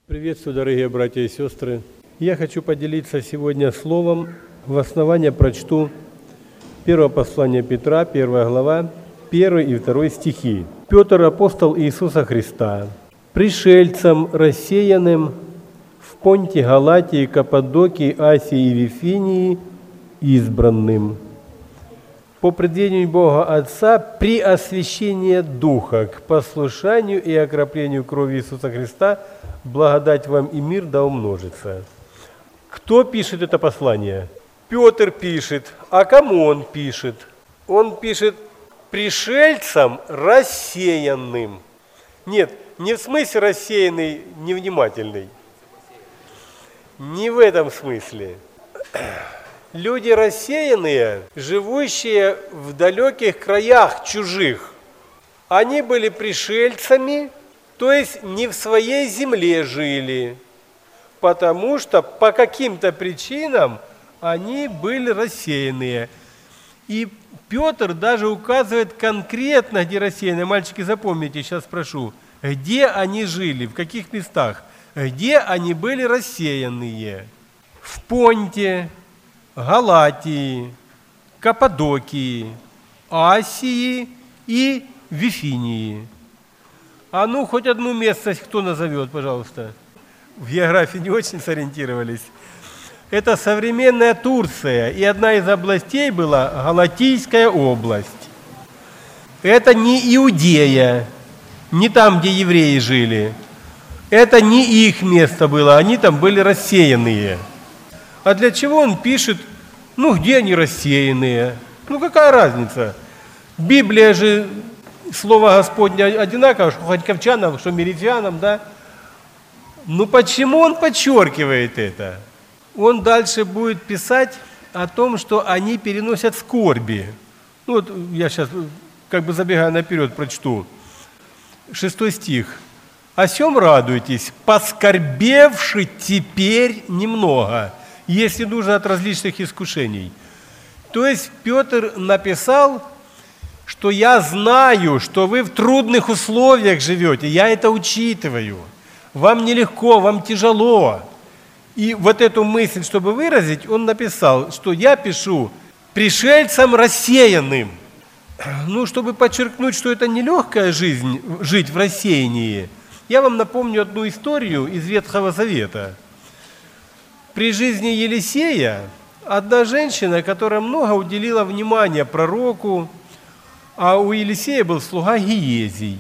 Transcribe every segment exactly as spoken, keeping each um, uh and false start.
Приветствую, дорогие братья и сестры. Я хочу поделиться сегодня словом. В основание прочту первое послание Петра, первая глава, первый и второй стихи. Петр, апостол Иисуса Христа, пришельцам, рассеянным в Понте, Галатии, Каппадокии, Асии и Вифинии, избранным, по предвидению Бога Отца, при освящении Духа, к послушанию и окроплению крови Иисуса Христа, благодать вам и мир да умножится. Кто пишет это послание? Петр пишет. А кому он пишет? Он пишет пришельцам рассеянным. Нет, не в смысле рассеянный, невнимательный. Не в этом смысле. Люди рассеянные, живущие в далеких краях чужих, они были пришельцами, то есть не в своей земле жили, потому что по каким-то причинам они были рассеянные. И Петр даже указывает конкретно, где рассеянные. Мальчики, запомните, сейчас спрошу, где они жили, в каких местах, где они были рассеянные? В Понте, Галатии, Каппадокии, Асии и Вифинии. А ну, хоть одну местность кто назовет, пожалуйста. В географии не очень сориентировались. Это современная Турция, и одна из областей была Галатийская область. Это не Иудея, не там, где евреи жили. Это не их место было, они там были рассеянные. А для чего он пишет, ну, где они рассеянные? Ну, какая разница? Библия же, Слово Господне одинаково, что харьковчанам, что меридианам, да? Ну, почему он подчеркивает это? Он дальше будет писать о том, что они переносят скорби. Ну, вот я сейчас, как бы забегая наперед, прочту. Шестой стих. «О сем радуйтесь, поскорбевши теперь немного, если нужно от различных искушений». То есть Петр написал, что я знаю, что вы в трудных условиях живете, я это учитываю. Вам нелегко, вам тяжело. И вот эту мысль, чтобы выразить, он написал, что я пишу пришельцам рассеянным. Ну, чтобы подчеркнуть, что это нелегкая жизнь, жить в рассеянии, я вам напомню одну историю из Ветхого Завета. При жизни Елисея одна женщина, которая много уделила внимания пророку, а у Елисея был слуга Гиезий.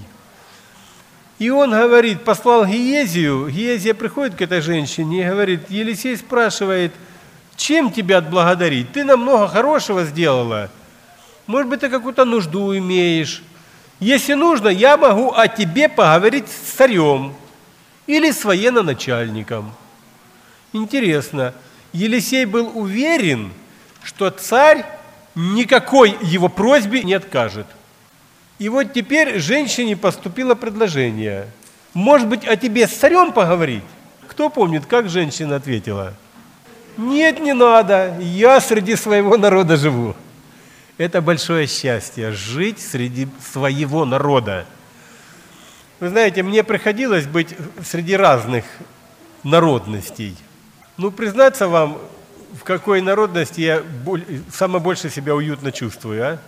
И он говорит, послал Гиезию, Гиезия приходит к этой женщине и говорит, Елисей спрашивает, чем тебя отблагодарить? Ты нам много хорошего сделала. Может быть, ты какую-то нужду имеешь. Если нужно, я могу о тебе поговорить с царем или с военно-начальником. Интересно, Елисей был уверен, что царь никакой его просьбе не откажет. И вот теперь женщине поступило предложение. Может быть, о тебе с царем поговорить? Кто помнит, как женщина ответила? Нет, не надо, я среди своего народа живу. Это большое счастье, жить среди своего народа. Вы знаете, мне приходилось быть среди разных народностей. Ну, признаться вам, в какой народности я самое больше себя уютно чувствую, а?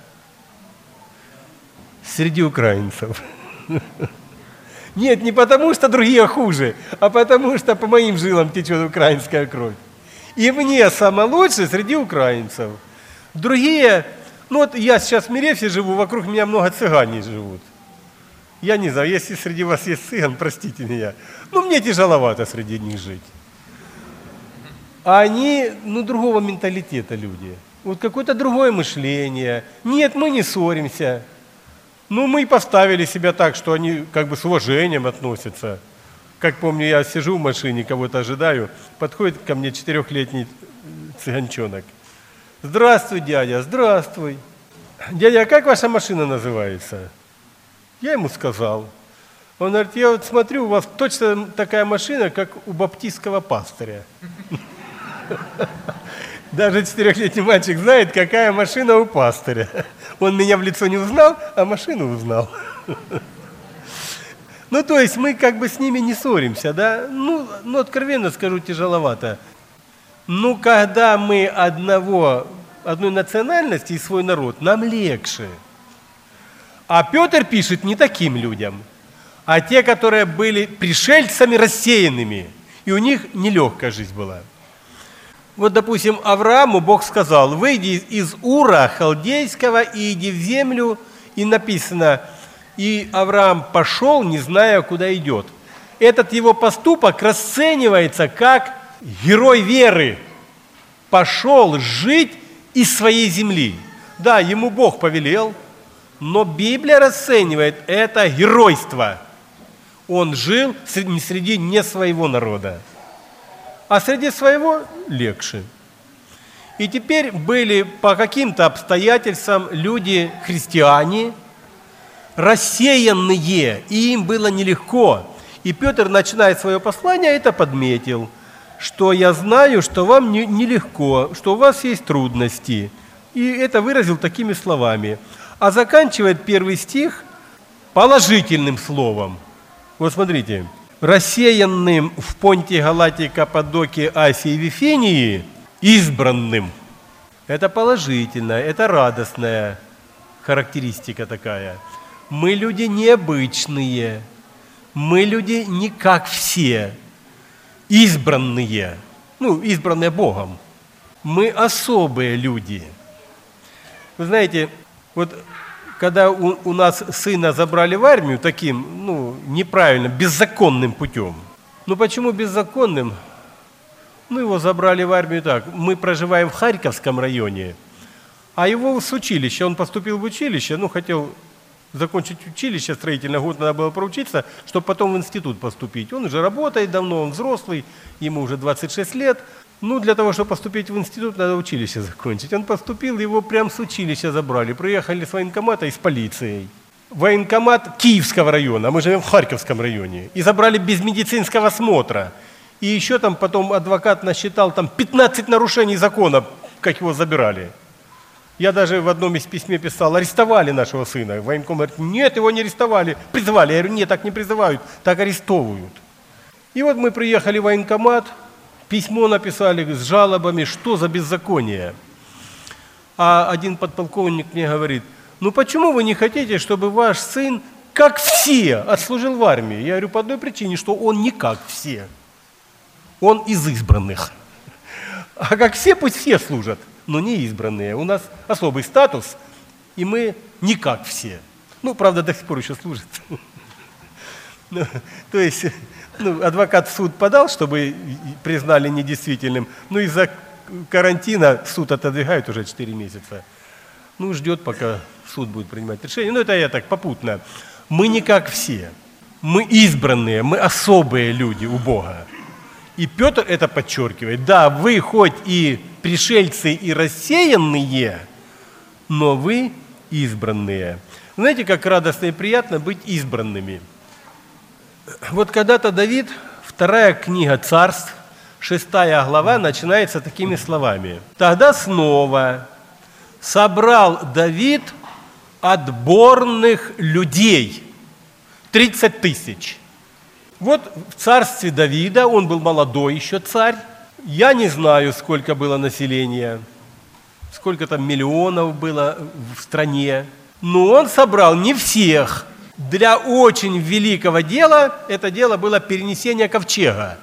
Среди украинцев. Нет, не потому, что другие хуже, а потому, что по моим жилам течет украинская кровь. И мне самое лучшее среди украинцев. Другие, ну вот я сейчас в Миревсе живу, вокруг меня много цыгане живут. Я не знаю, если среди вас есть цыган, простите меня, но мне тяжеловато среди них жить. А они, ну, другого менталитета люди. Вот какое-то другое мышление. Нет, мы не ссоримся. Ну, мы и поставили себя так, что они как бы с уважением относятся. Как помню, я сижу в машине, кого-то ожидаю, подходит ко мне четырехлетний цыганчонок. Здравствуй, дядя, здравствуй. Дядя, а как ваша машина называется? Я ему сказал. Он говорит, я вот смотрю, у вас точно такая машина, как у баптистского пастыря. Даже четырехлетний мальчик знает, какая машина у пастыря. Он меня в лицо не узнал, а машину узнал. Ну, то есть мы как бы с ними не ссоримся, да? Ну, ну откровенно скажу, тяжеловато. Ну, когда мы одного, одной национальности и свой народ, нам легче. А Петр пишет не таким людям, а те, которые были пришельцами рассеянными, и у них нелегкая жизнь была. Вот, допустим, Аврааму Бог сказал: выйди из Ура Халдейского и иди в землю, и написано: и Авраам пошел, не зная, куда идет. Этот его поступок расценивается как герой веры. Пошел жить из своей земли. Да, ему Бог повелел, но Библия расценивает это геройство. Он жил среди не своего народа, а среди своего легче. И теперь были по каким-то обстоятельствам люди, христиане, рассеянные, и им было нелегко. И Петр, начиная свое послание, это подметил, что я знаю, что вам нелегко, что у вас есть трудности. И это выразил такими словами. А заканчивает первый стих положительным словом. Вот смотрите. Рассеянным в Понтии, Галатии, Каппадокии, Асии и Вифинии, избранным. Это положительная, это радостная характеристика такая. Мы люди необычные, мы люди не как все, избранные, ну, избранные Богом. Мы особые люди. Вы знаете, вот когда у, у нас сына забрали в армию таким, ну, неправильным, беззаконным путем. Ну, почему беззаконным? Ну, его забрали в армию так. Мы проживаем в Харьковском районе, а его с училища, он поступил в училище, ну, хотел закончить училище строительное, год надо было проучиться, чтобы потом в институт поступить. Он уже работает давно, он взрослый, ему уже двадцать шесть лет. Ну, для того, чтобы поступить в институт, надо училище закончить. Он поступил, его прямо с училища забрали. Приехали с военкомата и с полицией. Военкомат Киевского района, а мы живем в Харьковском районе. И забрали без медицинского осмотра. И еще там потом адвокат насчитал там пятнадцать нарушений закона, как его забирали. Я даже в одном из письме писал: арестовали нашего сына. Военком говорит: нет, его не арестовали, призывали. Я говорю: нет, так не призывают, так арестовывают. И вот мы приехали в военкомат, письмо написали с жалобами, что за беззаконие. А один подполковник мне говорит: ну почему вы не хотите, чтобы ваш сын, как все, отслужил в армии? Я говорю: по одной причине, что он не как все. Он из избранных. А как все, пусть все служат, но не избранные. У нас особый статус, и мы не как все. Ну, правда, до сих пор еще служат. Ну, то есть, ну, адвокат в суд подал, чтобы признали недействительным, но из-за карантина суд отодвигают уже четыре месяца. Ну, ждет, пока суд будет принимать решение. Ну, это я так попутно. Мы не как все. Мы избранные, мы особые люди у Бога. И Петр это подчеркивает. Да, вы хоть и пришельцы и рассеянные, но вы избранные. Знаете, как радостно и приятно быть избранными. Вот когда-то Давид, вторая книга Царств, шестая глава, начинается такими словами. «Тогда снова собрал Давид отборных людей, тридцать тысяч». Вот в царстве Давида, он был молодой еще царь, я не знаю, сколько было населения, сколько там миллионов было в стране, но он собрал не всех. Для очень великого дела, это дело было перенесение ковчега.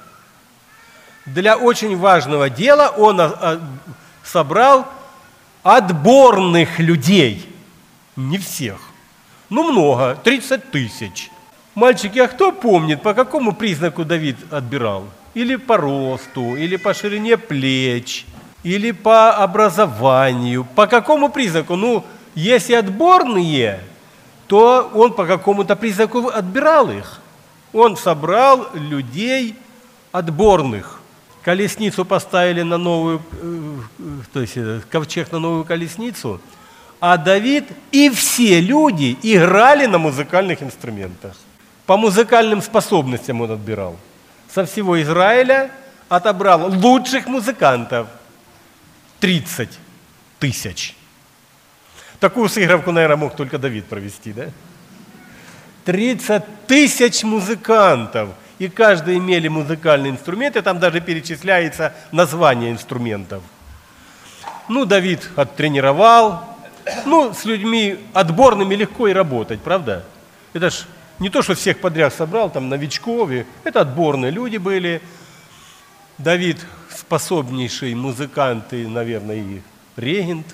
Для очень важного дела он собрал отборных людей, не всех, но много, тридцать тысяч. Мальчики, а кто помнит, по какому признаку Давид отбирал? Или по росту, или по ширине плеч, или по образованию? По какому признаку? Ну, если отборные, то он по какому-то признаку отбирал их. Он собрал людей отборных. Колесницу поставили на новую, то есть ковчег на новую колесницу, а Давид и все люди играли на музыкальных инструментах. По музыкальным способностям он отбирал. Со всего Израиля отобрал лучших музыкантов. тридцать тысяч. Такую сыгравку, наверное, мог только Давид провести, да? тридцать тысяч музыкантов. И каждый имели музыкальные инструменты, там даже перечисляется название инструментов. Ну, Давид оттренировал. Ну, с людьми отборными легко и работать, правда? Это ж не то, что всех подряд собрал, там, новичков. Это отборные люди были. Давид способнейший музыкант и, наверное, и регент.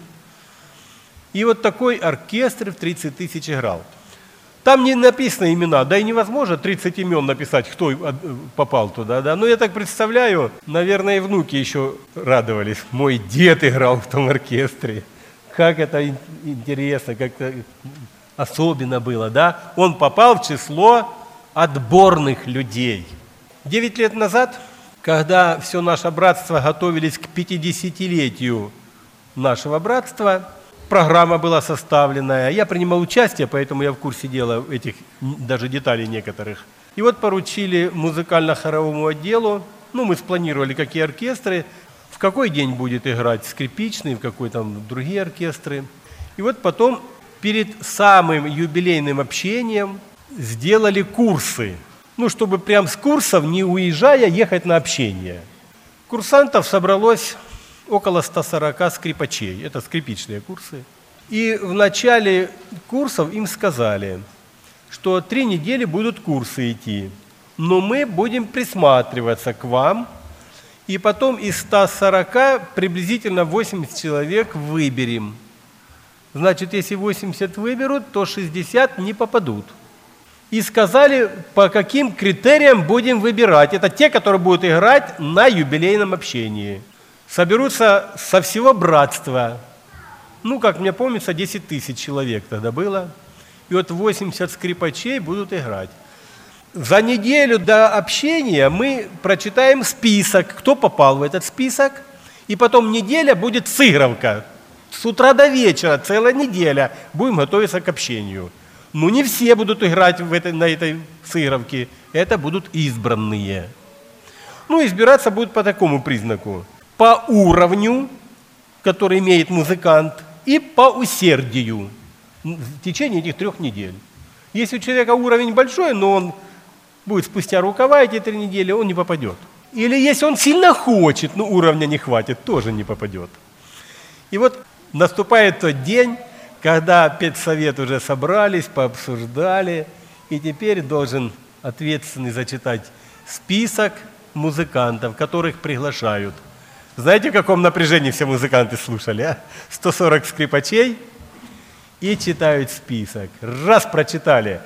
И вот такой оркестр в тридцать тысяч играл. Там не написаны имена, да и невозможно тридцать имен написать, кто попал туда, да. Но я так представляю, наверное, и внуки еще радовались. Мой дед играл в том оркестре. Как это интересно, как-то особенно было, да. Он попал в число отборных людей. Девять лет назад, когда все наше братство готовились к пятидесятилетию нашего братства, программа была составлена, я принимал участие, поэтому я в курсе дела этих даже деталей некоторых. И вот поручили музыкально-хоровому отделу, ну, мы спланировали, какие оркестры, в какой день будет играть скрипичный, в какой там другие оркестры. И вот потом перед самым юбилейным общением сделали курсы, ну, чтобы прям с курсов, не уезжая, ехать на общение. Курсантов собралось около ста сорока скрипачей. Это скрипичные курсы. И в начале курсов им сказали, что три недели будут курсы идти, но мы будем присматриваться к вам, и потом из ста сорока приблизительно восемьдесят человек выберем. Значит, если восемьдесят выберут, то шестьдесят не попадут. И сказали, по каким критериям будем выбирать. Это те, которые будут играть на юбилейном общении. Соберутся со всего братства. Ну, как мне помнится, десять тысяч человек тогда было. И вот восемьдесят скрипачей будут играть. За неделю до общения мы прочитаем список, кто попал в этот список. И потом неделя будет сыгравка. С утра до вечера, целая неделя будем готовиться к общению. Ну, не все будут играть в этой, на этой сыгравке. Это будут избранные. Ну, избираться будут по такому признаку. По уровню, который имеет музыкант, и по усердию в течение этих трех недель. Если у человека уровень большой, но он будет спустя рукава эти три недели, он не попадет. Или если он сильно хочет, но уровня не хватит, тоже не попадет. И вот наступает тот день, когда педсовет уже собрались, пообсуждали, и теперь должен ответственный зачитать список музыкантов, которых приглашают. Знаете, в каком напряжении все музыканты слушали? А? сто сорок скрипачей и читают список. Раз прочитали.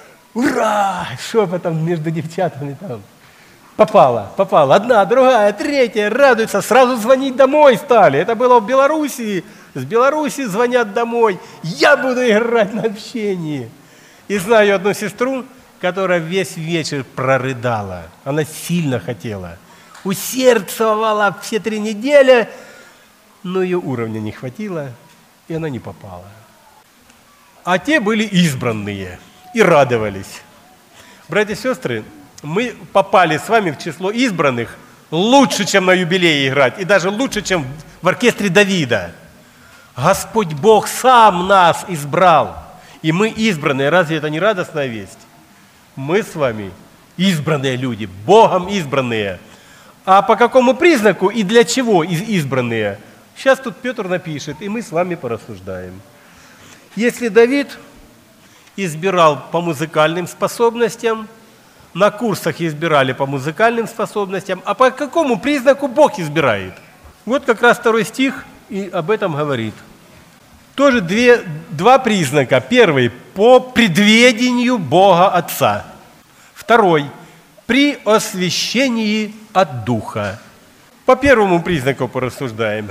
Ура! Шепотом между девчатами там. Попала, попала. Одна, другая, третья. Радуются. Сразу звонить домой стали. Это было в Белоруссии. С Беларуси звонят домой. Я буду играть на общении. И знаю одну сестру, которая весь вечер прорыдала. Она сильно хотела. Усердствовала все три недели, но ее уровня не хватило, и она не попала. А те были избранные и радовались. Братья и сестры, мы попали с вами в число избранных лучше, чем на юбилее играть, и даже лучше, чем в оркестре Давида. Господь Бог сам нас избрал, и мы избранные. Разве это не радостная весть? Мы с вами избранные люди, Богом избранные. А по какому признаку и для чего избранные? Сейчас тут Петр напишет, и мы с вами порассуждаем. Если Давид избирал по музыкальным способностям, на курсах избирали по музыкальным способностям, а по какому признаку Бог избирает? Вот как раз второй стих и об этом говорит. Тоже две, два признака. Первый – по предведению Бога Отца. Второй – при освящении от Духа. По первому признаку порассуждаем.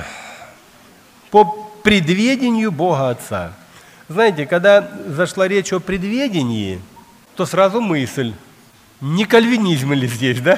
По предведению Бога Отца. Знаете, когда зашла речь о предведении, то сразу мысль, не кальвинизм ли здесь, да?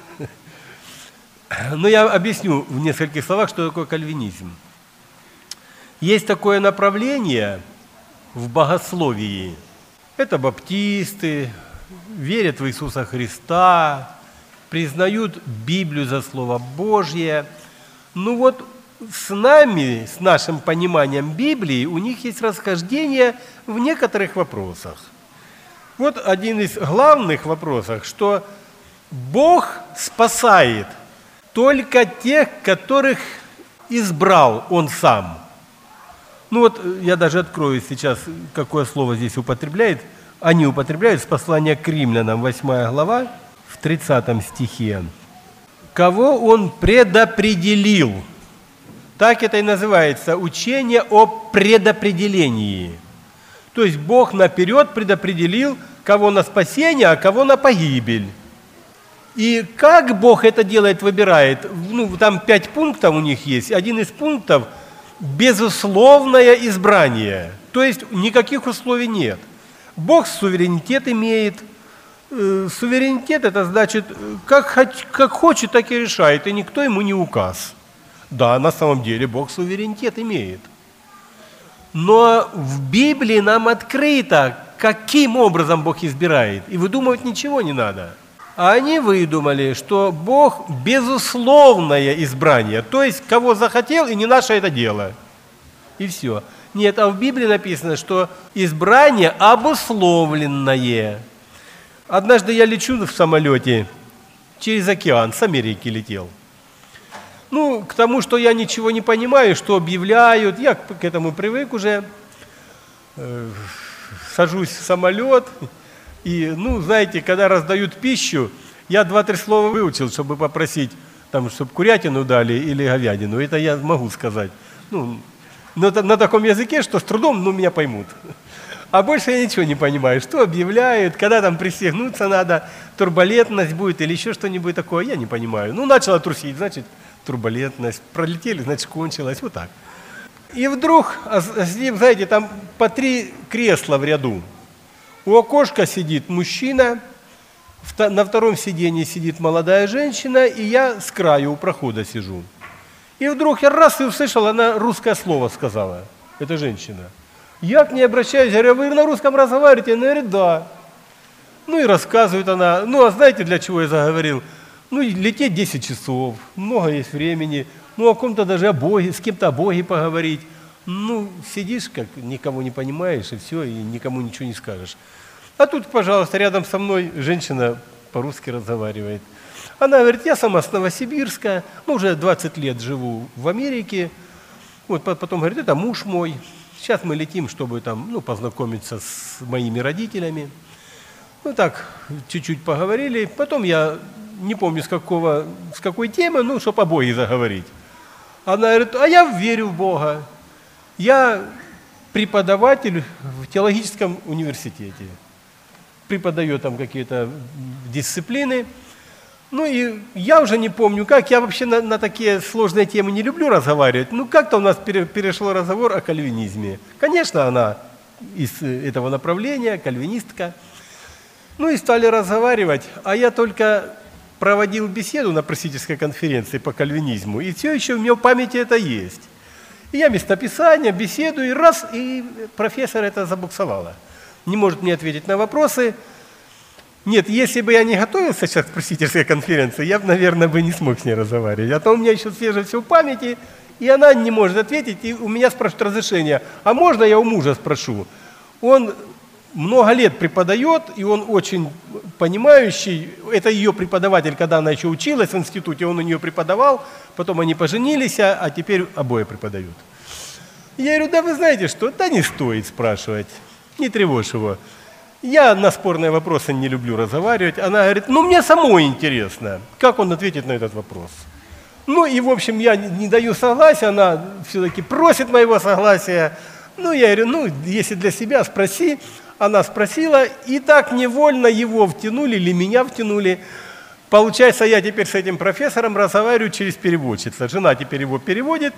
Но я объясню в нескольких словах, что такое кальвинизм. Есть такое направление в богословии. Это баптисты, верят в Иисуса Христа, признают Библию за Слово Божье. Ну вот с нами, с нашим пониманием Библии, у них есть расхождение в некоторых вопросах. Вот один из главных вопросов, что Бог спасает только тех, которых избрал Он Сам. Ну вот я даже открою сейчас, какое слово здесь употребляет. Они употребляют с послания к римлянам, восьмая глава, в тридцатом стихе. Кого Он предопределил. Так это и называется учение о предопределении. То есть Бог наперед предопределил, кого на спасение, а кого на погибель. И как Бог это делает, выбирает? Ну, там пять пунктов у них есть. Один из пунктов – безусловное избрание. То есть никаких условий нет. Бог суверенитет имеет. Суверенитет – это значит, как, как хочет, так и решает, и никто ему не указ. Да, на самом деле Бог суверенитет имеет. Но в Библии нам открыто, каким образом Бог избирает. И выдумывать ничего не надо. А они выдумали, что Бог – безусловное избрание. То есть, кого захотел, и не наше это дело. И все. Нет, а в Библии написано, что избрание обусловленное. Однажды я лечу в самолете через океан, с Америки летел. Ну, к тому, что я ничего не понимаю, что объявляют, я к этому привык уже. Сажусь в самолет, и, ну, знаете, когда раздают пищу, я два-три слова выучил, чтобы попросить, там, чтобы курятину дали или говядину. Это я могу сказать. Ну, на, на таком языке, что с трудом, ну, меня поймут. А больше я ничего не понимаю, что объявляют, когда там пристегнуться надо, турбулентность будет или еще что-нибудь такое, я не понимаю. Ну, начала трусить, значит, турбулентность, пролетели, значит, кончилось, вот так. И вдруг, знаете, там по три кресла в ряду. У окошка сидит мужчина, на втором сиденье сидит молодая женщина, и я с краю у прохода сижу. И вдруг я раз и услышал, она русское слово сказала, эта женщина. Я к ней обращаюсь, говорю, вы на русском разговариваете? Она говорит, да. Ну и рассказывает она, ну а знаете, для чего я заговорил? Ну, лететь десять часов, много есть времени, ну, о ком-то даже о Боге, с кем-то о Боге поговорить. Ну, сидишь, как никого не понимаешь, и все, и никому ничего не скажешь. А тут, пожалуйста, рядом со мной женщина по-русски разговаривает. Она говорит, я сама с Новосибирска, ну, уже двадцать лет живу в Америке. Вот потом говорит, это муж мой. Сейчас мы летим, чтобы там, ну, познакомиться с моими родителями. Ну, так, чуть-чуть поговорили. Потом я не помню, с какого, с какой темы, ну, чтобы о Боге заговорить. Она говорит, а я верю в Бога. Я преподаватель в теологическом университете. Преподаю там какие-то дисциплины. Ну, и я уже не помню, как. Я вообще на, на такие сложные темы не люблю разговаривать. Ну, как-то у нас пере, перешел разговор о кальвинизме. Конечно, она из этого направления, кальвинистка. Ну, и стали разговаривать. А я только проводил беседу на просветительской конференции по кальвинизму, и все еще у меня в памяти это есть. И я местописание, беседу, и раз, и профессор это забуксовала. Не может мне ответить на вопросы. Нет, если бы я не готовился сейчас к просветительской конференции, я бы, наверное, бы не смог с ней разговаривать. А то у меня еще свеже все в памяти, и она не может ответить, и у меня спрашивают разрешение. А можно я у мужа спрошу? Он много лет преподает, и он очень понимающий. Это ее преподаватель, когда она еще училась в институте, он у нее преподавал, потом они поженились, а теперь обои преподают. Я говорю, да вы знаете что, да не стоит спрашивать, не тревожь его. Я на спорные вопросы не люблю разговаривать. Она говорит, ну мне самой интересно, как он ответит на этот вопрос. Ну и, в общем, я не даю согласия, она все-таки просит моего согласия. Ну, я говорю, ну, если для себя, спроси. Она спросила, и так невольно его втянули, или меня втянули. Получается, я теперь с этим профессором разговариваю через переводчицу. Жена теперь его переводит,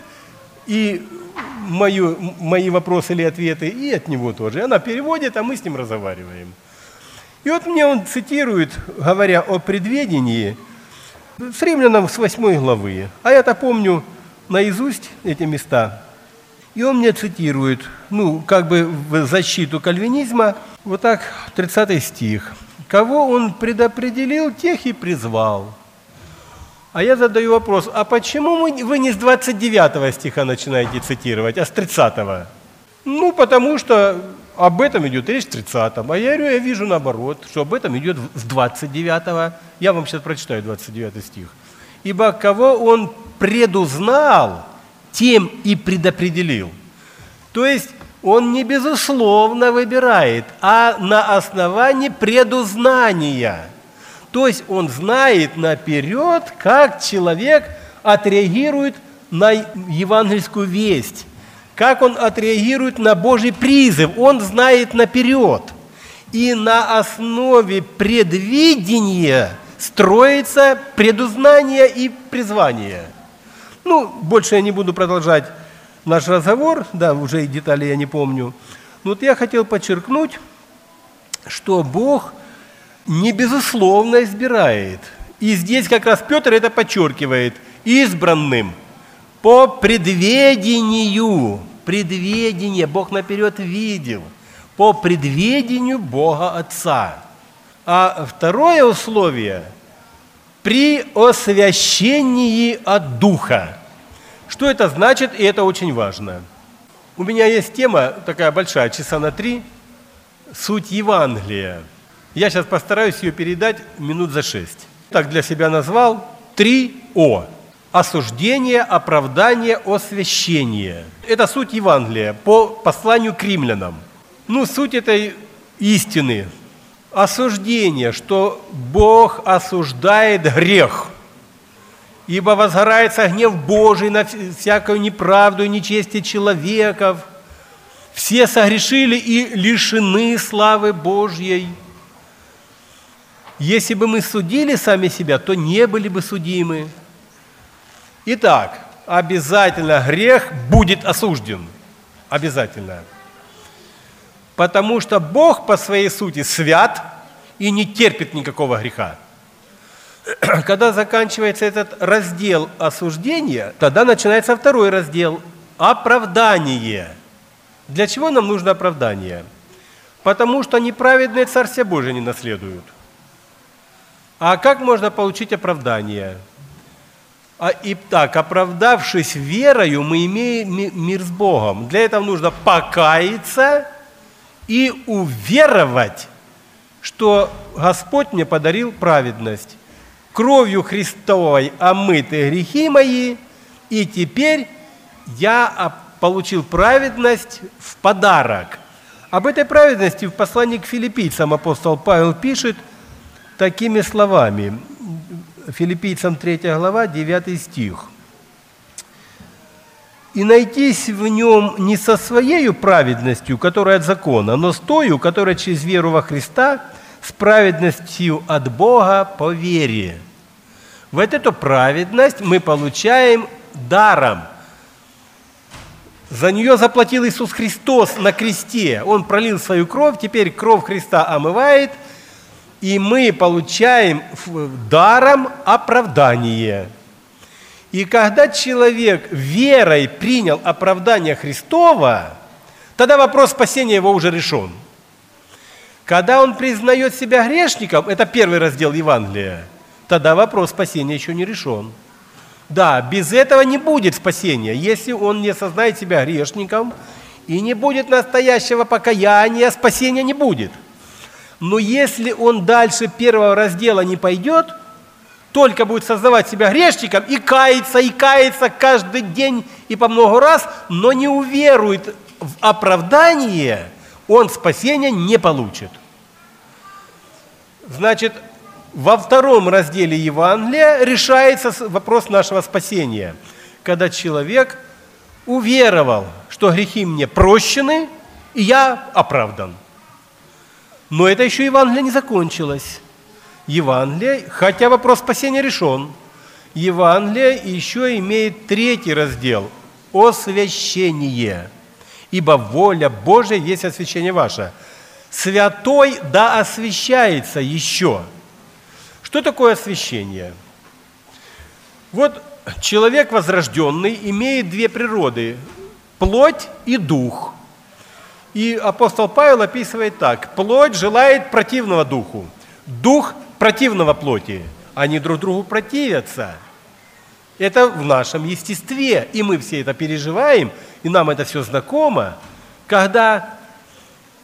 и мою, мои вопросы или ответы, и от него тоже. Она переводит, а мы с ним разговариваем. И вот мне он цитирует, говоря о предведении, с Римлянам с восьмой главы. А я-то помню наизусть эти места. И он мне цитирует, ну, как бы в защиту кальвинизма, вот так, тридцатый стих. «Кого он предопределил, тех и призвал». А я задаю вопрос, а почему вы не с двадцать девятого стиха начинаете цитировать, а с тридцатого? Ну, потому что об этом идет речь в тридцатом, а я говорю, я вижу наоборот, что об этом идет с двадцать девятого. Я вам сейчас прочитаю двадцать девятый стих. «Ибо кого он предузнал, тем и предопределил». То есть он не безусловно выбирает, а на основании предузнания. То есть он знает наперед, как человек отреагирует на евангельскую весть, как он отреагирует на Божий призыв. Он знает наперед. И на основе предвидения строится предузнание и призвание. Ну, больше я не буду продолжать наш разговор, да, уже и детали я не помню. Но вот я хотел подчеркнуть, что Бог не безусловно избирает. И здесь как раз Петр это подчеркивает. Избранным по предведению. Предведение. Бог наперед видел. По предведению Бога Отца. А второе условие – при освящении от Духа. Что это значит, и это очень важно. У меня есть тема такая большая, часа на три, суть Евангелия. Я сейчас постараюсь ее передать минут за шесть. Так для себя назвал три О. Осуждение, оправдание, освящение. Это суть Евангелия по посланию к римлянам. Ну, суть этой истины. Осуждение, что Бог осуждает грех. Ибо возгорается гнев Божий на всякую неправду и нечестие человеков. Все согрешили и лишены славы Божьей. Если бы мы судили сами себя, то не были бы судимы. Итак, обязательно грех будет осужден. Обязательно. Потому что Бог по своей сути свят и не терпит никакого греха. Когда заканчивается этот раздел осуждения, тогда начинается второй раздел – оправдание. Для чего нам нужно оправдание? Потому что неправедные Царствие Божие не наследуют. А как можно получить оправдание? А, итак, оправдавшись верою, мы имеем мир с Богом. Для этого нужно покаяться и уверовать, что Господь мне подарил праведность. Кровью Христовой омыты грехи мои, и теперь я получил праведность в подарок. Об этой праведности в послании к филиппийцам апостол Павел пишет такими словами. Филиппийцам третья глава, девятый стих. «И найтись в нем не со своей праведностью, которая от закона, но с тою, которая через веру во Христа, с праведностью от Бога по вере». Вот эту праведность мы получаем даром. За нее заплатил Иисус Христос на кресте. Он пролил свою кровь, теперь кровь Христа омывает, и мы получаем даром оправдание. И когда человек верой принял оправдание Христова, тогда вопрос спасения его уже решен. Когда он признает себя грешником, это первый раздел Евангелия, тогда вопрос спасения еще не решен. Да, без этого не будет спасения, если он не осознает себя грешником и не будет настоящего покаяния, спасения не будет. Но если он дальше первого раздела не пойдет, только будет сознавать себя грешником и каяться, и каяться каждый день и по много раз, но не уверует в оправдание, он спасения не получит. Значит, во втором разделе Евангелия решается вопрос нашего спасения, когда человек уверовал, что грехи мне прощены, и я оправдан. Но это еще Евангелие не закончилось. Евангелие, хотя вопрос спасения решен, Евангелие еще имеет третий раздел – освящение. Ибо воля Божия есть освящение ваше. Святой да освящается еще. Что такое освящение? Вот человек возрожденный имеет две природы – плоть и дух. И апостол Павел описывает так: плоть желает противного духу, дух противного плоти. Они друг другу противятся. Это в нашем естестве, и мы все это переживаем, и нам это все знакомо, когда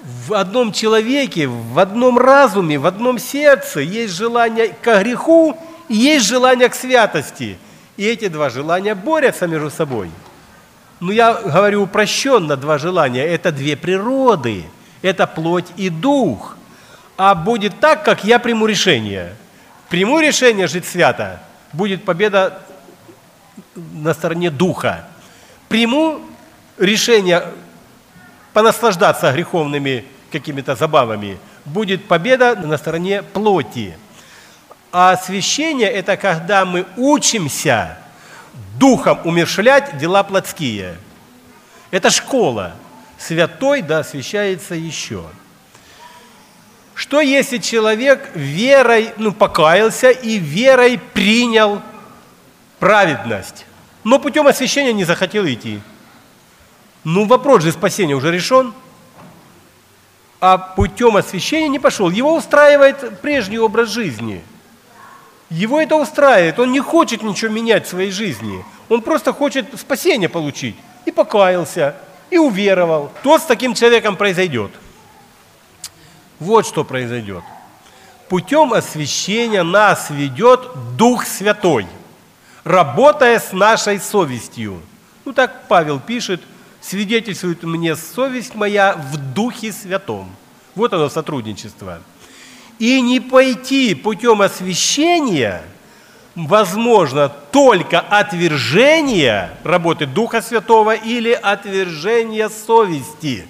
в одном человеке, в одном разуме, в одном сердце есть желание к греху и есть желание к святости. И эти два желания борются между собой. Но я говорю упрощенно, два желания – это две природы, это плоть и дух. А будет так, как я приму решение. Приму решение жить свято, будет победа на стороне духа. Приму решение понаслаждаться греховными какими-то забавами, будет победа на стороне плоти. А освящение – это когда мы учимся духом умерщвлять дела плотские. Это школа. Святой да освящается еще. Что если человек верой, ну, покаялся и верой принял праведность, но путем освящения не захотел идти? Ну, вопрос же спасения уже решен, а путем освящения не пошел. Его устраивает прежний образ жизни. Его это устраивает. Он не хочет ничего менять в своей жизни. Он просто хочет спасение получить. И покаялся, и уверовал. То с таким человеком произойдет. Вот что произойдет. Путем освящения нас ведет Дух Святой, работая с нашей совестью. Ну так Павел пишет: свидетельствует мне совесть моя в Духе Святом. Вот оно сотрудничество. И не пойти путем освящения возможно только отвержение работы Духа Святого или отвержение совести.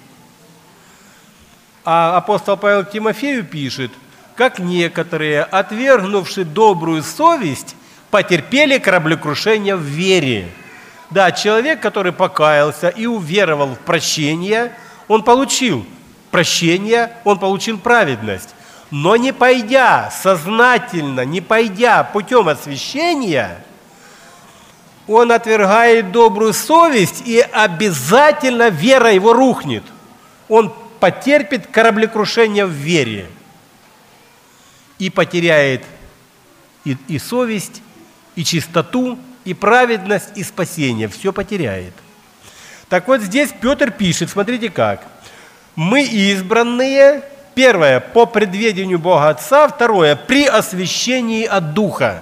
А апостол Павел к Тимофею пишет: как некоторые, отвергнувши добрую совесть, потерпели кораблекрушение в вере. Да, человек, который покаялся и уверовал в прощение, он получил прощение, он получил праведность. Но не пойдя сознательно, не пойдя путем освящения, он отвергает добрую совесть, и обязательно вера его рухнет. Он потерпит кораблекрушение в вере и потеряет и, и совесть, и чистоту, и праведность, и спасение. Все потеряет. Так вот здесь Петр пишет, смотрите как. Мы избранные, первое, по предведению Бога Отца, второе, при освящении от Духа.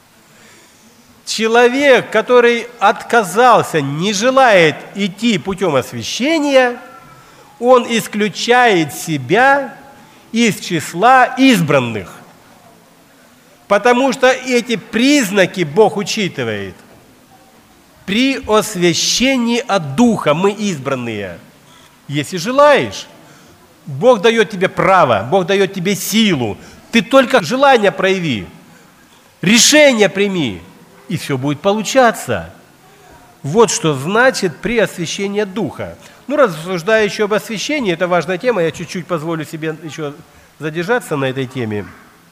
Человек, который отказался, не желает идти путем освящения, он исключает себя из числа избранных. Потому что эти признаки Бог учитывает. При освящении от Духа мы избранные. Если желаешь, Бог дает тебе право, Бог дает тебе силу. Ты только желание прояви, решение прими, и все будет получаться. Вот что значит при освящении от Духа. Ну, рассуждая еще об освящении, это важная тема, я чуть-чуть позволю себе еще задержаться на этой теме.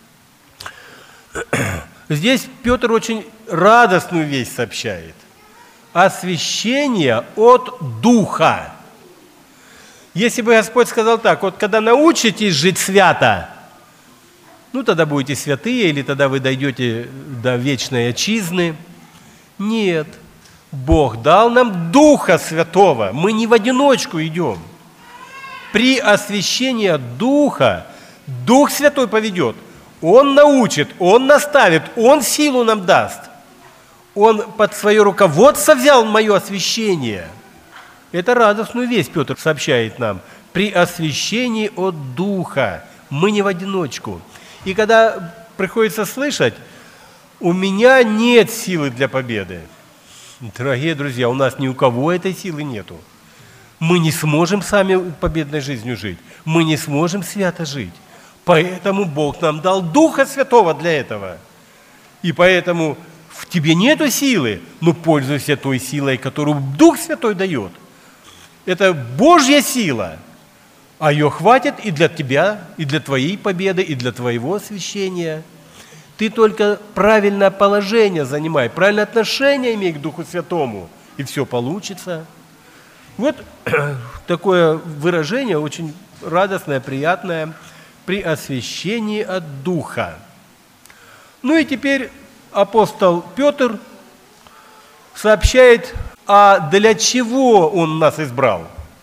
Здесь Петр очень радостную весть сообщает. Освящение от Духа. Если бы Господь сказал так: вот когда научитесь жить свято, ну тогда будете святые, или тогда вы дойдете до вечной отчизны. Нет. Бог дал нам Духа Святого. Мы не в одиночку идем. При освящении от Духа Дух Святой поведет. Он научит, Он наставит, Он силу нам даст. Он под свое руководство взял мое освящение. Это радостную весть Петр сообщает нам. При освящении от Духа мы не в одиночку. И когда приходится слышать: у меня нет силы для победы. Дорогие друзья, у нас ни у кого этой силы нету. Мы не сможем сами победной жизнью жить. Мы не сможем свято жить. Поэтому Бог нам дал Духа Святого для этого. И поэтому в тебе нету силы, но пользуйся той силой, которую Дух Святой дает. Это Божья сила, а ее хватит и для тебя, и для твоей победы, и для твоего освящения. Ты только правильное положение занимай, правильное отношение имей к Духу Святому, и все получится. Вот такое выражение очень радостное, приятное при освящении от Духа. Ну и теперь апостол Петр сообщает, а для чего он нас избрал.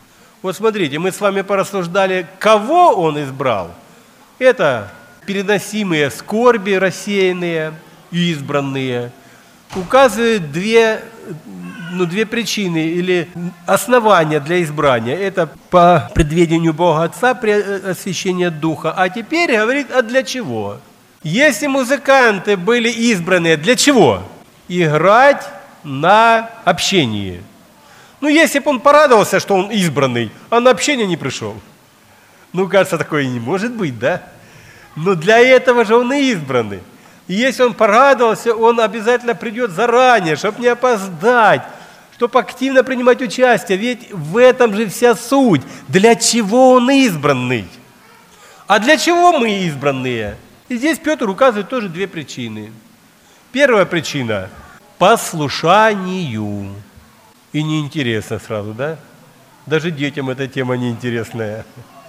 Вот смотрите, мы с вами порассуждали, кого он избрал. Это переносимые скорби рассеянные и избранные. Указывают две, ну, две причины или основания для избрания. Это по предведению Бога Отца при освящении Духа. А теперь говорит, а для чего? Если музыканты были избраны, для чего? Играть на общении. Ну, если бы он порадовался, что он избранный, а на общение не пришел. Ну, кажется, такое и не может быть, да? Но для этого же он и избранный. И если он порадовался, он обязательно придет заранее, чтобы не опоздать, чтобы активно принимать участие. Ведь в этом же вся суть. Для чего он избранный? А для чего мы избранные? И здесь Петр указывает тоже две причины. Первая причина – послушанию. И неинтересно сразу, да? Даже детям эта тема неинтересная.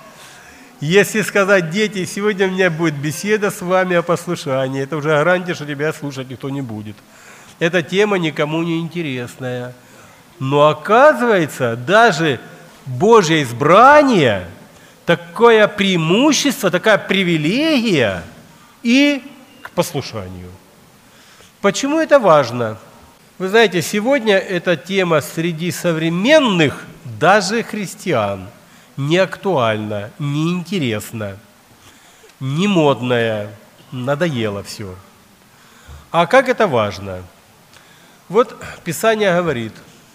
Если сказать, дети, сегодня у меня будет беседа с вами о послушании, это уже гарантия, что тебя слушать никто не будет. Эта тема никому не интересная. Но оказывается, даже Божье избрание, такое преимущество, такая привилегия и к послушанию. Почему это важно? Вы знаете, сегодня эта тема среди современных, даже христиан, не актуальна, не интересна, не модная, надоело все. А как это важно? Вот Писание говорит,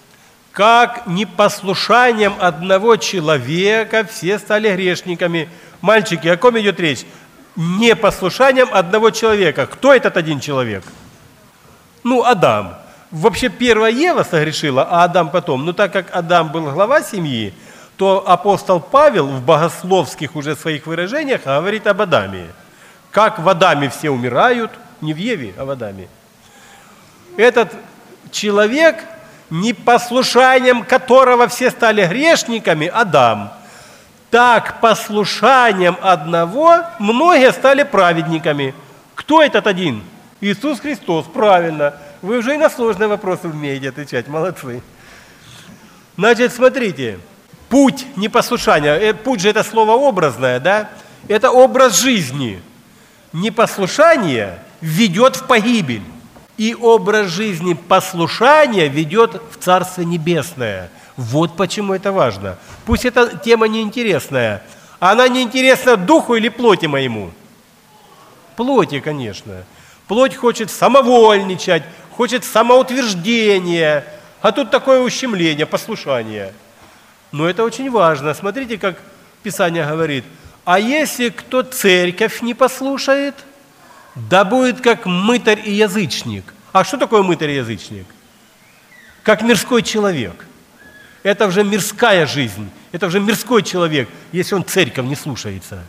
как непослушанием одного человека все стали грешниками. Мальчики, о ком идет речь? Непослушанием одного человека. Кто этот один человек? Ну, Адам. Вообще первая Ева согрешила, а Адам потом. Но так как Адам был глава семьи, то апостол Павел в богословских уже своих выражениях говорит об Адаме. Как в Адаме все умирают, не в Еве, а в Адаме. Этот человек, непослушанием которого все стали грешниками, Адам, так послушанием одного многие стали праведниками. Кто этот один? Иисус Христос, правильно. Вы уже и на сложные вопросы умеете отвечать, молодцы. Значит, смотрите, путь непослушания, путь же это слово образное, да? Это образ жизни. Непослушание ведет в погибель. И образ жизни послушания ведет в Царство Небесное. Вот почему это важно. Пусть эта тема неинтересная. Она неинтересна духу или плоти моему? Плоти, конечно. Плоть хочет самовольничать, хочет самоутверждения, а тут такое ущемление, послушание. Но это очень важно. Смотрите, как Писание говорит. А если кто церковь не послушает, да будет как мытарь и язычник. А что такое мытарь и язычник? Как мирской человек. Это уже мирская жизнь, это уже мирской человек, если он церковь не слушается.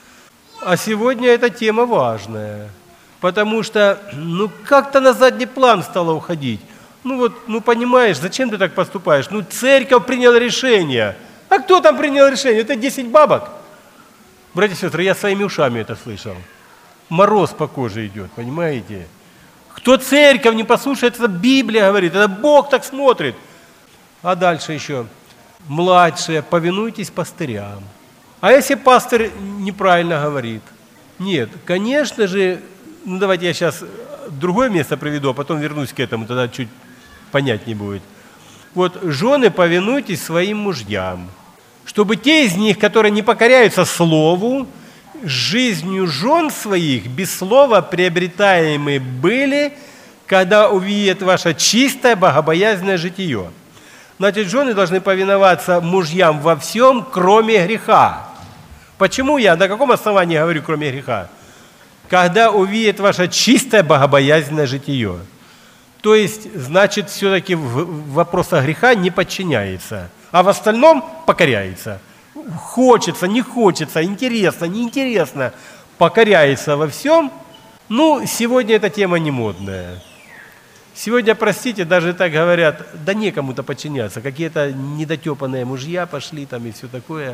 А сегодня эта тема важная, потому что ну как-то на задний план стало уходить. Ну вот, ну понимаешь, зачем ты так поступаешь? Ну церковь приняла решение. А кто там принял решение? Это десять бабок. Братья и сестры, я своими ушами это слышал. Мороз по коже идет, понимаете? Кто церковь не послушает, это Библия говорит, это Бог так смотрит. А дальше еще, младшие, повинуйтесь пастырям. А если пастырь неправильно говорит? Нет, конечно же, ну давайте я сейчас другое место приведу, а потом вернусь к этому, тогда чуть понятнее будет. Вот, жены, повинуйтесь своим мужьям, чтобы те из них, которые не покоряются слову, жизнью жен своих без слова приобретаемые были, когда увидят ваше чистое, богобоязненное житие. Значит, жены должны повиноваться мужьям во всем, кроме греха. Почему я, на каком основании говорю, кроме греха? Когда увидят ваше чистое, богобоязненное житие. То есть, значит, все-таки в вопросах греха не подчиняется, а в остальном покоряется. Хочется, не хочется, интересно, неинтересно, покоряется во всем. Ну, сегодня эта тема не модная. Сегодня, простите, даже так говорят, да некому-то подчиняться. Какие-то недотепанные мужья пошли там и все такое.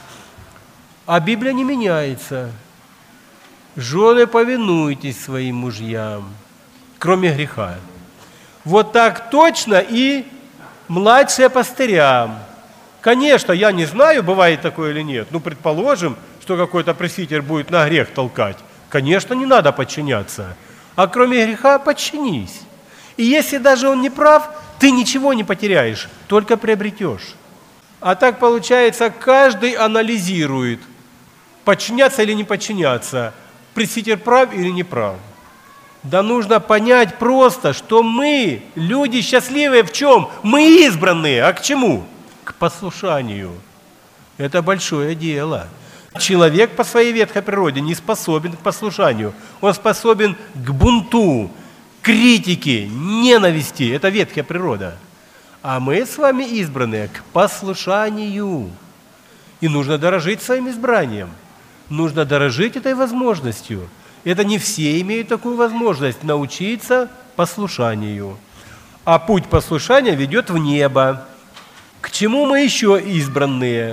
А Библия не меняется. Жены, повинуйтесь своим мужьям, кроме греха. Вот так точно и младшие пастырям. Конечно, я не знаю, бывает такое или нет, ну, предположим, что какой-то пресвитер будет на грех толкать. Конечно, не надо подчиняться. А кроме греха подчинись. И если даже он не прав, ты ничего не потеряешь, только приобретешь. А так получается, каждый анализирует, подчиняться или не подчиняться, пресвитер прав или не прав. Да нужно понять просто, что мы, люди счастливые в чем? Мы избранные. А к чему? К послушанию. Это большое дело. Человек по своей ветхой природе не способен к послушанию. Он способен к бунту, критике, ненависти. Это ветхая природа. А мы с вами избранные к послушанию. И нужно дорожить своим избранием. Нужно дорожить этой возможностью. Это не все имеют такую возможность научиться послушанию. А путь послушания ведет в небо. К чему мы еще избранные?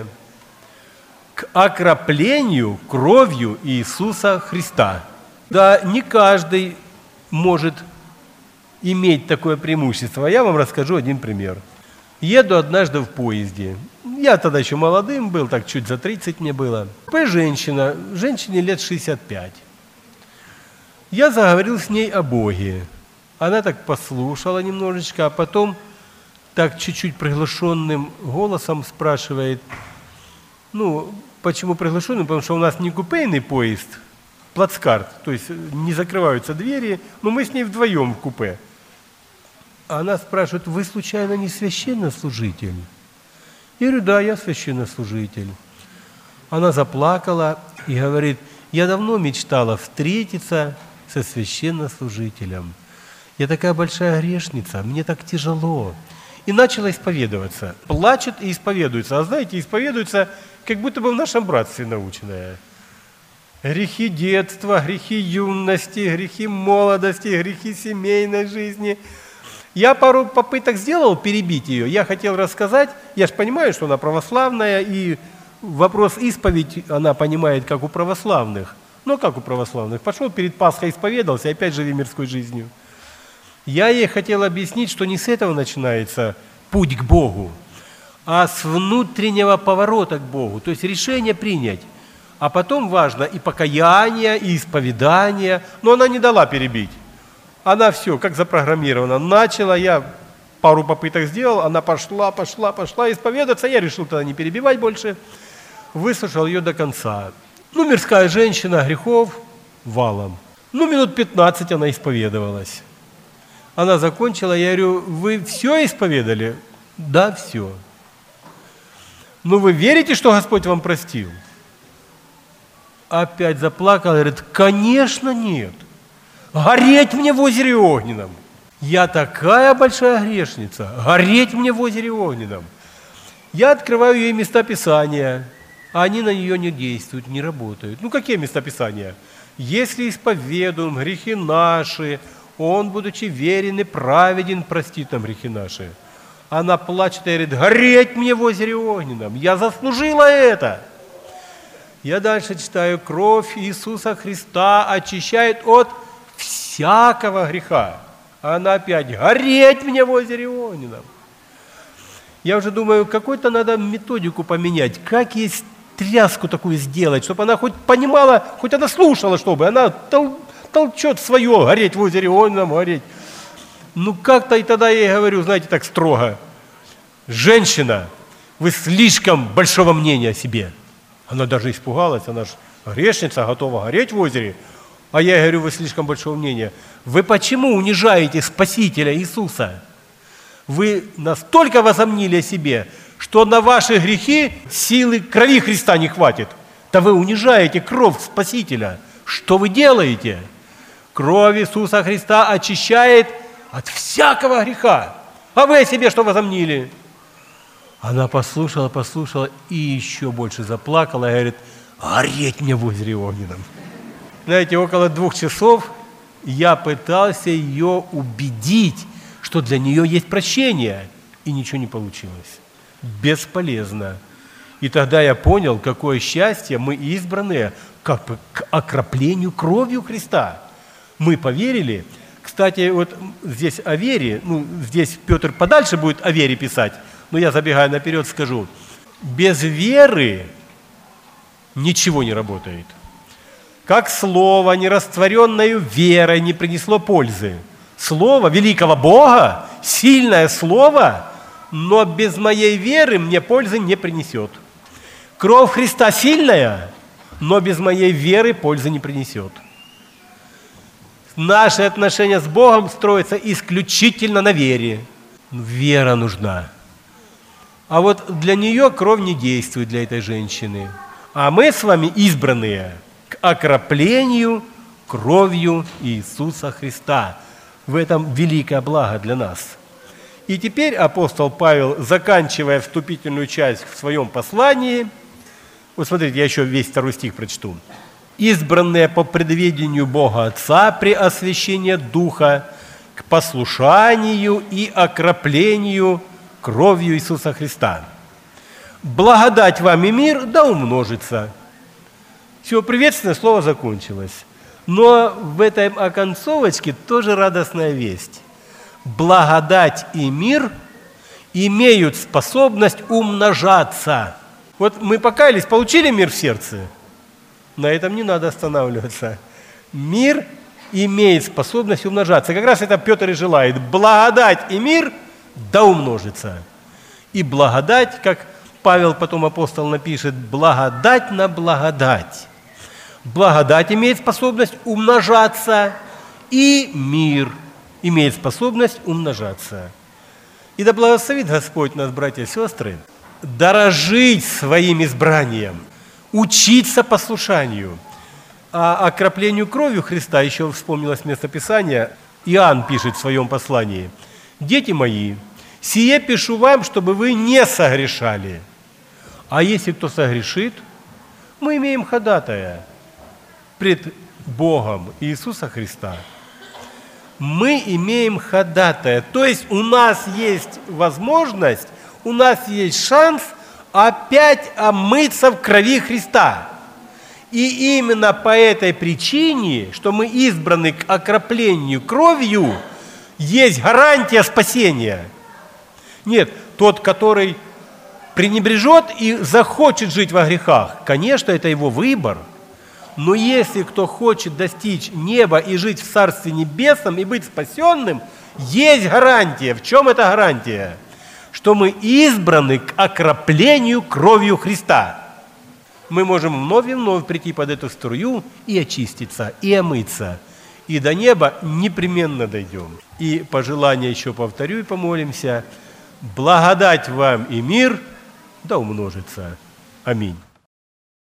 К окроплению кровью Иисуса Христа. Да, не каждый может иметь такое преимущество. Я вам расскажу один пример. Еду однажды в поезде. Я тогда еще молодым был, так чуть за тридцать мне было. Женщина, женщине лет шестьдесят пять. Я заговорил с ней о Боге. Она так послушала немножечко, а потом так чуть-чуть приглушенным голосом спрашивает, ну, почему приглушенным? Потому что у нас не купейный поезд, плацкарт, то есть не закрываются двери, но мы с ней вдвоем в купе. Она спрашивает, вы случайно не священнослужитель? Я говорю, да, я священнослужитель. Она заплакала и говорит, я давно мечтала встретиться со священнослужителем. Я такая большая грешница, мне так тяжело. И начала исповедоваться. Плачет и исповедуется. А знаете, исповедуется, как будто бы в нашем братстве наученное. Грехи детства, грехи юности, грехи молодости, грехи семейной жизни. Я пару попыток сделал перебить ее. Я хотел рассказать, я же понимаю, что она православная, и вопрос исповедь она понимает, как у православных. Ну, как у православных. Пошел перед Пасхой, исповедался, и опять живи мирской жизнью. Я ей хотел объяснить, что не с этого начинается путь к Богу, а с внутреннего поворота к Богу, то есть решение принять. А потом важно и покаяние, и исповедание. Но она не дала перебить. Она все, как запрограммирована. Начала, я пару попыток сделал, она пошла, пошла, пошла исповедаться. Я решил тогда не перебивать больше. Выслушал ее до конца. Ну, мирская женщина, грехов валом. Ну, минут пятнадцать она исповедовалась. Она закончила, я говорю, вы все исповедали? Да, все. Ну, вы верите, что Господь вам простил? Опять заплакала, говорит, конечно, нет. Гореть мне в озере огненном. Я такая большая грешница. Гореть мне в озере огненном. Я открываю ей места Писания, а они на нее не действуют, не работают. Ну, какие места Писания? Если исповедуем грехи наши, Он, будучи верен и праведен, простит нам грехи наши. Она плачет и говорит, гореть мне в озере огненном. Я заслужила это. Я дальше читаю, кровь Иисуса Христа очищает от всякого греха. А она опять, гореть мне в озере огненном. Я уже думаю, какой-то надо методику поменять, как ей тряску такую сделать, чтобы она хоть понимала, хоть она слушала, чтобы она тол- толчет свое, гореть в озере огненном, гореть. Ну как-то и тогда я ей говорю, знаете, так строго, женщина, вы слишком большого мнения о себе. Она даже испугалась, она же грешница, готова гореть в озере. А я говорю, вы слишком большого мнения. Вы почему унижаете Спасителя Иисуса? Вы настолько возомнили о себе, что на ваши грехи силы крови Христа не хватит. Да вы унижаете кровь Спасителя. Что вы делаете? Кровь Иисуса Христа очищает от всякого греха. А вы о себе что возомнили? Она послушала, послушала и еще больше заплакала и говорит, гореть мне в озере огненном. Знаете, около двух часов я пытался ее убедить, что для нее есть прощение, и ничего не получилось. Бесполезно. И тогда я понял, какое счастье мы избранные к окроплению кровью Христа. Мы поверили. Кстати, вот здесь о вере, ну, здесь Петр подальше будет о вере писать, но я, забегая наперед, скажу. Без веры ничего не работает. Как слово, нерастворенное верой, не принесло пользы. Слово великого Бога, сильное слово, но без моей веры мне пользы не принесет. Кровь Христа сильная, но без моей веры пользы не принесет. Наши отношения с Богом строятся исключительно на вере. Вера нужна. А вот для нее кровь не действует, для этой женщины. А мы с вами избранные к окроплению кровью Иисуса Христа. В этом великое благо для нас. И теперь апостол Павел, заканчивая вступительную часть в своем послании, вот смотрите, я еще весь второй стих прочту. «Избранные по предведению Бога Отца при освящении Духа к послушанию и окроплению кровью Иисуса Христа. Благодать вам и мир да умножится». Все, приветственное слово закончилось. Но в этой оконцовочке тоже радостная весть. Благодать и мир имеют способность умножаться. Вот мы покаялись, получили мир в сердце. На этом не надо останавливаться. Мир имеет способность умножаться. Как раз это Петр и желает. Благодать и мир да умножится. И благодать, как Павел потом апостол напишет, благодать на благодать. Благодать имеет способность умножаться, и мир имеет способность умножаться. И да благословит Господь нас, братья и сестры, дорожить своим избранием, учиться послушанию. А окроплению кровью Христа еще вспомнилось местописание. Иоанн пишет в своем послании: «Дети мои, сие пишу вам, чтобы вы не согрешали. А если кто согрешит, мы имеем ходатая пред Богом Иисуса Христа». Мы имеем ходатая, то есть у нас есть возможность, у нас есть шанс опять омыться в крови Христа. И именно по этой причине, что мы избраны к окроплению кровью, есть гарантия спасения. Нет, тот, который пренебрежет и захочет жить во грехах, конечно, это его выбор. Но если кто хочет достичь неба и жить в Царстве Небесном и быть спасенным, есть гарантия. В чем эта гарантия? Что мы избраны к окроплению кровью Христа. Мы можем вновь и вновь прийти под эту струю и очиститься, и омыться. И до неба непременно дойдем. И пожелание еще повторю и помолимся. Благодать вам и мир да умножится. Аминь.